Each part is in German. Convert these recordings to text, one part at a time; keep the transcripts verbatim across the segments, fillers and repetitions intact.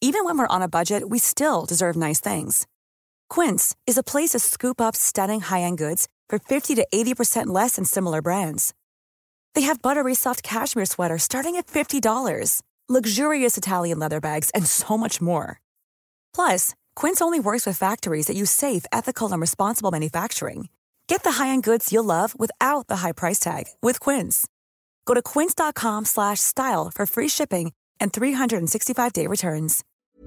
Even when we're on a budget, we still deserve nice things. Quince is a place to scoop up stunning high-end goods for fifty to eighty percent less than similar brands. They have buttery soft cashmere sweaters starting at fifty dollars, luxurious Italian leather bags, and so much more. Plus, Quince only works with factories that use safe, ethical, and responsible manufacturing. Get the high-end goods you'll love without the high price tag with Quince. Go to quince.com slash style for free shipping and three sixty-five day returns.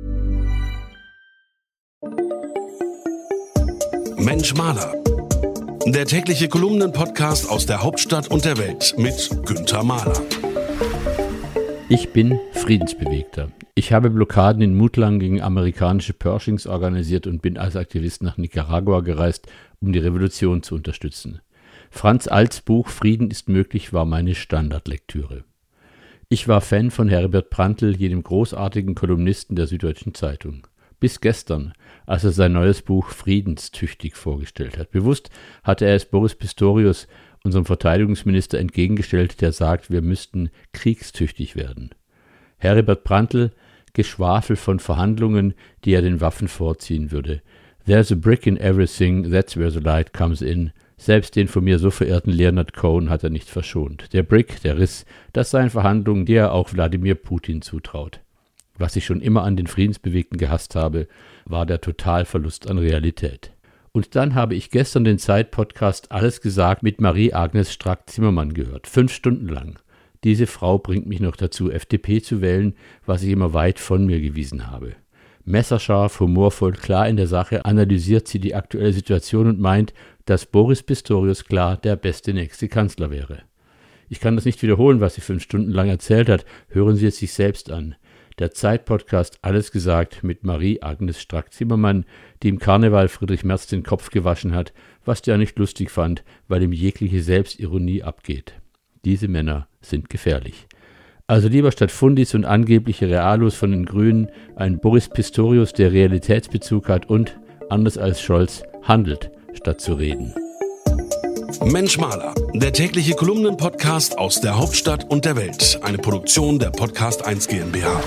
Mensch Maler. Der tägliche Kolumnen-Podcast aus der Hauptstadt und der Welt mit Günther Mahler. Ich bin Friedensbewegter. Ich habe Blockaden in Mutlang gegen amerikanische Pershings organisiert und bin als Aktivist nach Nicaragua gereist, um die Revolution zu unterstützen. Franz Alts Buch Frieden ist möglich war meine Standardlektüre. Ich war Fan von Herbert Prantl, jenem großartigen Kolumnisten der Süddeutschen Zeitung. Bis gestern, als er sein neues Buch Friedenstüchtig vorgestellt hat. Bewusst hatte er es Boris Pistorius, unserem Verteidigungsminister, entgegengestellt, der sagt, wir müssten kriegstüchtig werden. Herbert Prantl, Geschwafel von Verhandlungen, die er den Waffen vorziehen würde. There's a brick in everything, that's where the light comes in. Selbst den von mir so verehrten Leonard Cohen hat er nicht verschont. Der Brick, der Riss, das seien Verhandlungen, die er auch Wladimir Putin zutraut. Was ich schon immer an den Friedensbewegten gehasst habe, war der Totalverlust an Realität. Und dann habe ich gestern den Zeit-Podcast Alles gesagt mit Marie-Agnes Strack-Zimmermann gehört. Fünf Stunden lang. Diese Frau bringt mich noch dazu, F D P zu wählen, was ich immer weit von mir gewiesen habe. Messerscharf, humorvoll, klar in der Sache analysiert sie die aktuelle Situation und meint, dass Boris Pistorius klar der beste nächste Kanzler wäre. Ich kann das nicht wiederholen, was sie fünf Stunden lang erzählt hat. Hören Sie es sich selbst an. Der Zeit-Podcast Alles gesagt mit Marie-Agnes Strack-Zimmermann, die im Karneval Friedrich Merz den Kopf gewaschen hat, was der nicht lustig fand, weil ihm jegliche Selbstironie abgeht. Diese Männer sind gefährlich. Also lieber statt Fundis und angebliche Realos von den Grünen ein Boris Pistorius, der Realitätsbezug hat und, anders als Scholz, handelt, statt zu reden. Mensch Maler, der tägliche Kolumnen-Podcast aus der Hauptstadt und der Welt. Eine Produktion der Podcast eins GmbH.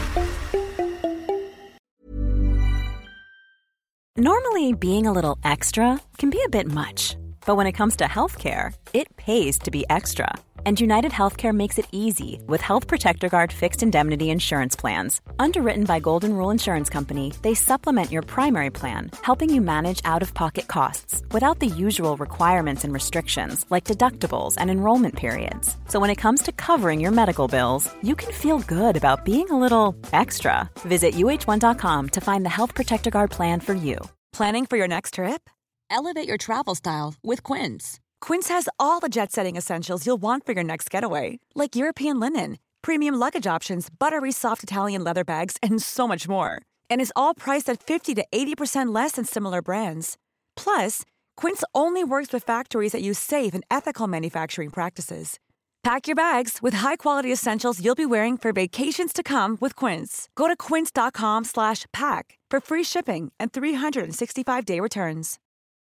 Normally, being a little extra can be a bit much. But when it comes to healthcare, it pays to be extra. And United Healthcare makes it easy with Health Protector Guard fixed indemnity insurance plans. Underwritten by Golden Rule Insurance Company, they supplement your primary plan, helping you manage out-of-pocket costs without the usual requirements and restrictions like deductibles and enrollment periods. So when it comes to covering your medical bills, you can feel good about being a little extra. Visit U H one dot com to find the Health Protector Guard plan for you. Planning for your next trip? Elevate your travel style with Quince. Quince has all the jet-setting essentials you'll want for your next getaway, like European linen, premium luggage options, buttery soft Italian leather bags, and so much more. And is all priced at fifty to eighty percent less than similar brands. Plus, Quince only works with factories that use safe and ethical manufacturing practices. Pack your bags with high-quality essentials you'll be wearing for vacations to come with Quince. Go to quince.com slash pack for free shipping and three sixty-five day returns.